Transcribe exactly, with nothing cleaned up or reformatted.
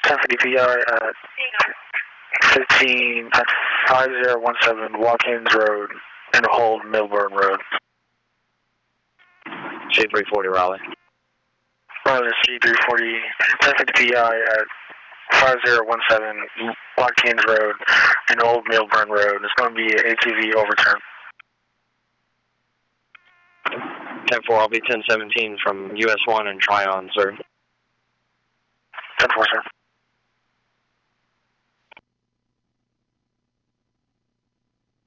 ten fifty P R at fifteen, at five zero one seven Watkins Road and Old Milburn Road. C three forty Raleigh. Roger, C three forty, ten fifty P I at five zero one seven Watkins Road and Old Milburn Road. It's going to be an A T V overturn. ten four, I'll be ten seventeen from U S one and Tryon, sir. ten four, sir.